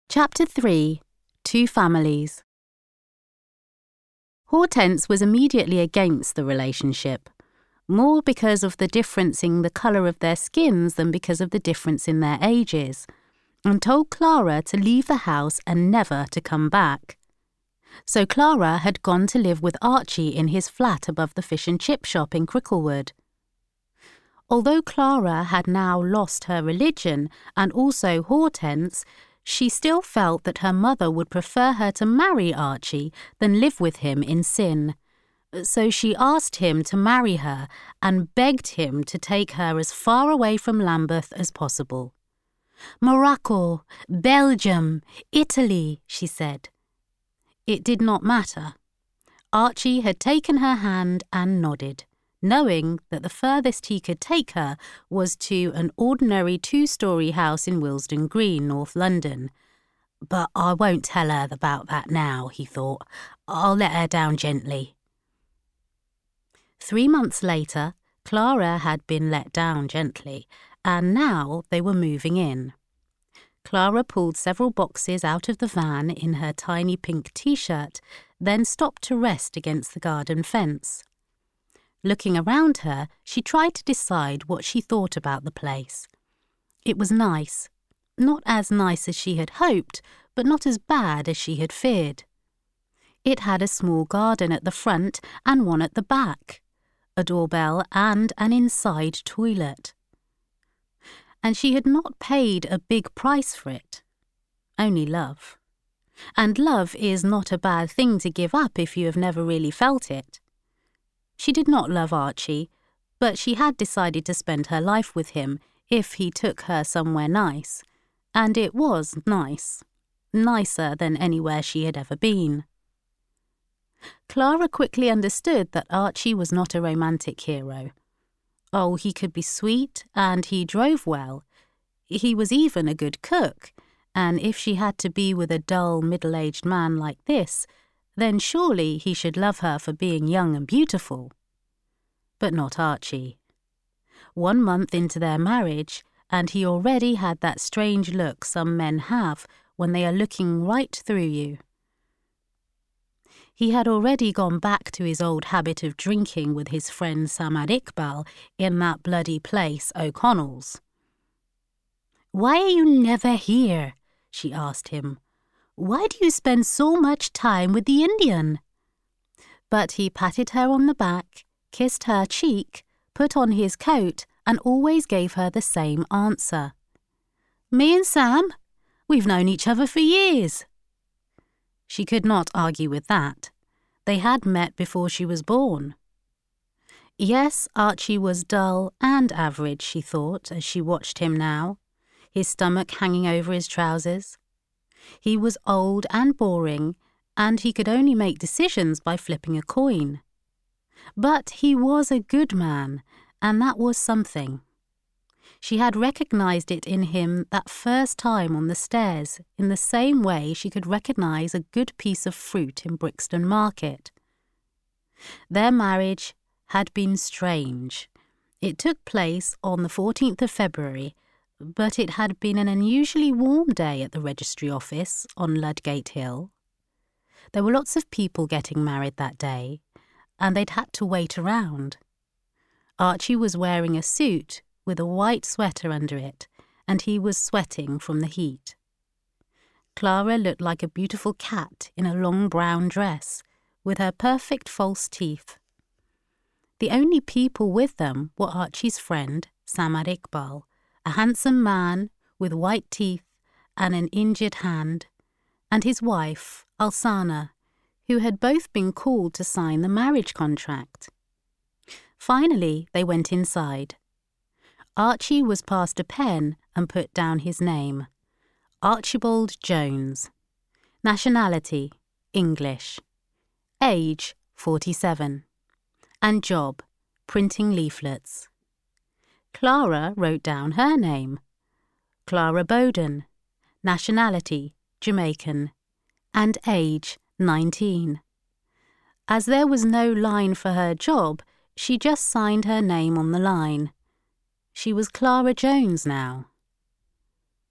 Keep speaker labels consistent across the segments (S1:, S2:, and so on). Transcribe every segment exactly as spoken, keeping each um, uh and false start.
S1: Chapter three. Two Families. Hortense was immediately against the relationship, more because of the difference in the colour of their skins than because of the difference in their ages, and told Clara to leave the house and never to come back. So Clara had gone to live with Archie in his flat above the fish and chip shop in Cricklewood. Although Clara had now lost her religion and also Hortense, she still felt that her mother would prefer her to marry Archie than live with him in sin. So she asked him to marry her and begged him to take her as far away from Lambeth as possible. "Morocco, Belgium, Italy," she said. It did not matter. Archie had taken her hand and nodded, knowing that the furthest he could take her was to an ordinary two-storey house in Willesden Green, North London. But I won't tell her about that now, he thought. I'll let her down gently. Three months later, Clara had been let down gently, and now they were moving in. Clara pulled several boxes out of the van in her tiny pink t-shirt, then stopped to rest against the garden fence. Looking around her, she tried to decide what she thought about the place. It was nice. Not as nice as she had hoped, but not as bad as she had feared. It had a small garden at the front and one at the back, a doorbell and an inside toilet. And she had not paid a big price for it. Only love. And love is not a bad thing to give up if you have never really felt it. She did not love Archie, but she had decided to spend her life with him if he took her somewhere nice, and it was nice, nicer than anywhere she had ever been. Clara quickly understood that Archie was not a romantic hero. Oh, he could be sweet, and he drove well. He was even a good cook, and if she had to be with a dull, middle-aged man like this, then surely he should love her for being young and beautiful. But not Archie. One month into their marriage, and he already had that strange look some men have when they are looking right through you. He had already gone back to his old habit of drinking with his friend Samad Iqbal in that bloody place, O'Connell's. "Why are you never here?" she asked him. "Why do you spend so much time with the Indian?" But he patted her on the back, kissed her cheek, put on his coat, and always gave her the same answer. "Me and Sam? We've known each other for years." She could not argue with that. They had met before she was born. Yes, Archie was dull and average, she thought, as she watched him now, his stomach hanging over his trousers. He was old and boring, and he could only make decisions by flipping a coin. But he was a good man, and that was something. She had recognized it in him that first time on the stairs, in the same way she could recognize a good piece of fruit in Brixton Market. Their marriage had been strange. It took place on the fourteenth of February, but it had been an unusually warm day at the registry office on Ludgate Hill. There were lots of people getting married that day, and they'd had to wait around. Archie was wearing a suit with a white sweater under it, and he was sweating from the heat. Clara looked like a beautiful cat in a long brown dress, with her perfect false teeth. The only people with them were Archie's friend, Samad Iqbal, a handsome man with white teeth and an injured hand, and his wife, Alsana, who had both been called to sign the marriage contract. Finally, they went inside. Archie was passed a pen and put down his name, Archibald Jones. Nationality, English. Age, forty-seven. And job, printing leaflets. Clara wrote down her name, Clara Bowden, nationality, Jamaican, and age, nineteen. As there was no line for her job, she just signed her name on the line. She was Clara Jones now.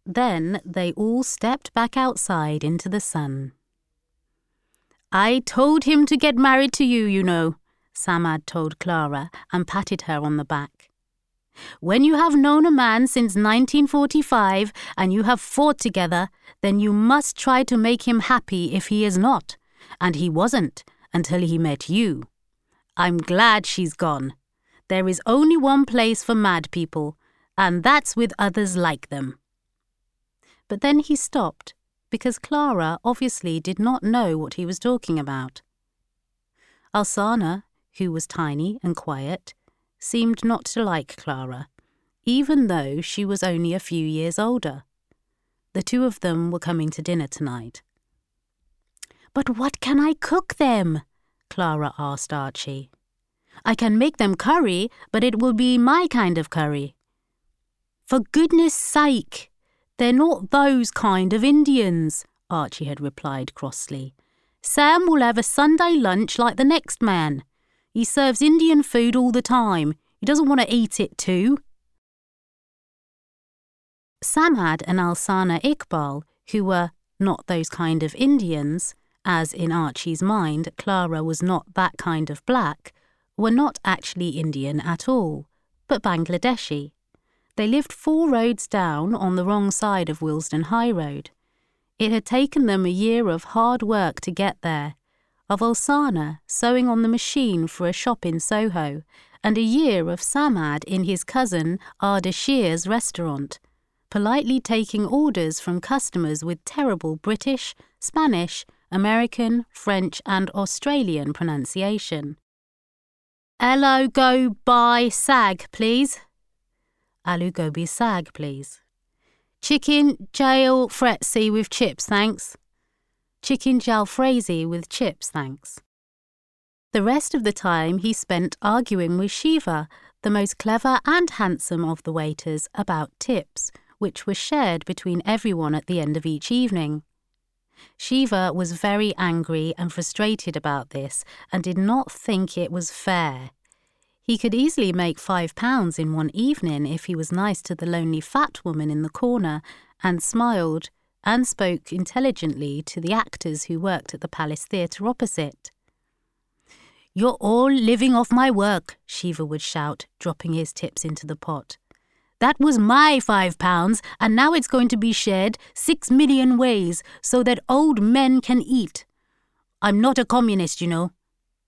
S1: Then they all stepped back outside into the sun. "I told him to get married to you, you know," Samad told Clara and patted her on the back. "When you have known a man since nineteen forty-five and you have fought together, then you must try to make him happy if he is not, and he wasn't until he met you. I'm glad she's gone. There is only one place for mad people, and that's with others like them." But then he stopped, because Clara obviously did not know what he was talking about. Alsana, who was tiny and quiet, seemed not to like Clara, even though she was only a few years older. The two of them were coming to dinner tonight. "But what can I cook them?" Clara asked Archie. "I can make them curry, but it will be my kind of curry." "For goodness sake! They're not those kind of Indians," Archie had replied crossly. "Sam will have a Sunday lunch like the next man. He serves Indian food all the time. He doesn't want to eat it too." Samad and Alsana Iqbal, who were not those kind of Indians, as in Archie's mind Clara was not that kind of black, were not actually Indian at all, but Bangladeshi. They lived four roads down on the wrong side of Willesden High Road. It had taken them a year of hard work to get there, of Alsana sewing on the machine for a shop in Soho, and a year of Samad in his cousin Ardashir's restaurant, politely taking orders from customers with terrible British, Spanish, American, French and Australian pronunciation. "Hello, go buy sag, please." "Aloo gobi sag, please." "Chicken jail fretzi with chips, thanks." "Chicken jalfrezi with chips, thanks." The rest of the time he spent arguing with Shiva, the most clever and handsome of the waiters, about tips, which were shared between everyone at the end of each evening. Shiva was very angry and frustrated about this and did not think it was fair. He could easily make five pounds in one evening if he was nice to the lonely fat woman in the corner and smiled and spoke intelligently to the actors who worked at the Palace Theatre opposite. "You're all living off my work," Shiva would shout, dropping his tips into the pot. "That was my five pounds, and now it's going to be shared six million ways so that old men can eat. I'm not a communist, you know."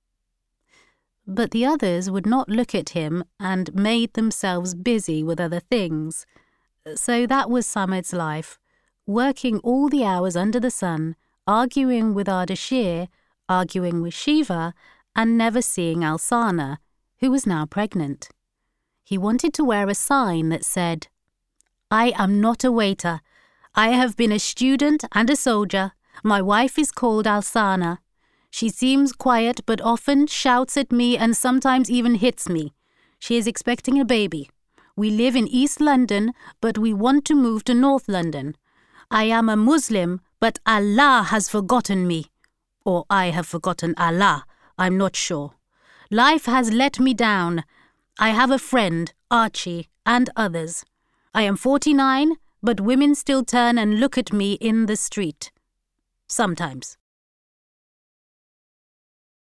S1: But the others would not look at him and made themselves busy with other things. So that was Samad's life, working all the hours under the sun, arguing with Ardashir, arguing with Shiva, and never seeing Alsana, who was now pregnant. He wanted to wear a sign that said, "I am not a waiter. I have been a student and a soldier. My wife is called Alsana. She seems quiet but often shouts at me and sometimes even hits me. She is expecting a baby. We live in East London, but we want to move to North London. I am a Muslim, but Allah has forgotten me. Or I have forgotten Allah, I'm not sure. Life has let me down. I have a friend, Archie, and others. I am forty-nine, but women still turn and look at me in the street. Sometimes."